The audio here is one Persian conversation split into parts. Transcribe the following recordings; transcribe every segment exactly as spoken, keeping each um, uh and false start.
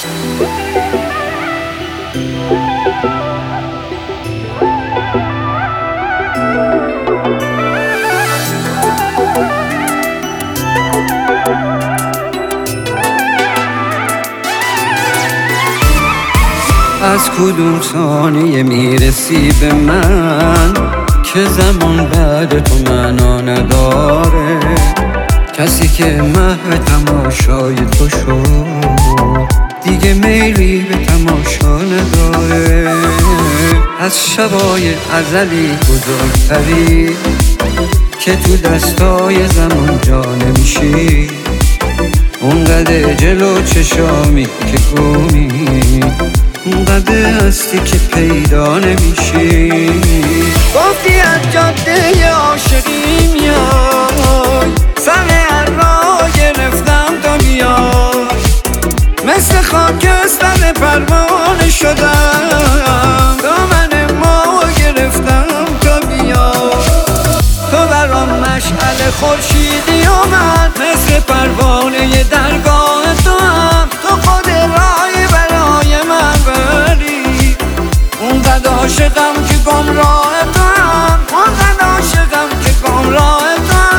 از کدوم ثانیه میرسی به من که زمان بعد تو معنا نداره؟ کسی که محو تماشای تو شد دیگه میلی به تماشا نداره. از شبای ازلی بزرگتری که تو دستای زمان جا نمیشی، اونقدر جلو چشامی که گمی، اونقدر هستی که پیدا نمیشی. گفتی از جاده عاشقی میای، سر هر راه گرفتم تا بیای، مثل خاکستر پروانه شدم، دامن ما گرفتم تا بیای. تو برام مشعل خورشیدی و من مثل پروانه درگاه تو هم، تو خود راهی برای من بری. اونقدر عاشقم که گمراه تو هم، اونقدر عاشقم که گمراه تو هم.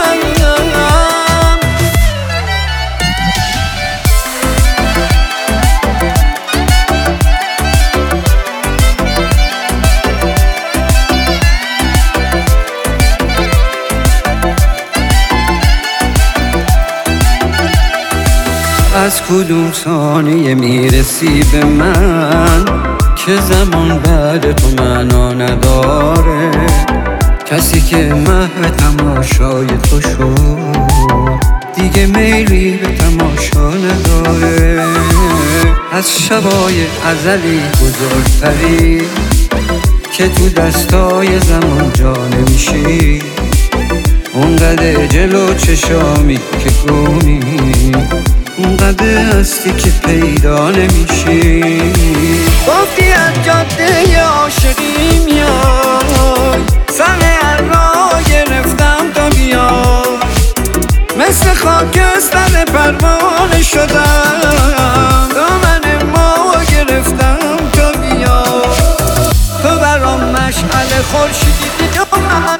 از کدوم ثانیه میرسی به من که زمان بعد تو معنا نداره؟ کسی که محو تماشای تو شد دیگه میلی به تماشا نداره. از شبای ازلی بزرگتری که تو دستای زمان جا نمیشی، اونقدر جلو چشامی که گمی، اونقدر هستی که پیدا نمیشی. گفتی از جاده عاشقی میای، سر هر راه گرفتم تا بیای، مثل خاکستر پروانه شدم، دامن ما گرفتم تا بیای. تو برام مشعل خورشیدی و من،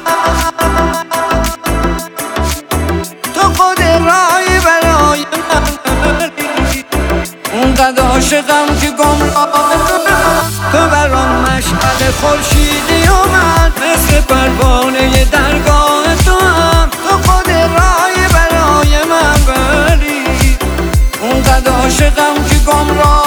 تو خود راهی برای من، اونقدر عاشقم که گمراه. تو برام مشعل خورشیدی و من مثل پروانه درگاه تو هم، تو خود راهی برای من بری. اونقدر عاشقم که گمراه.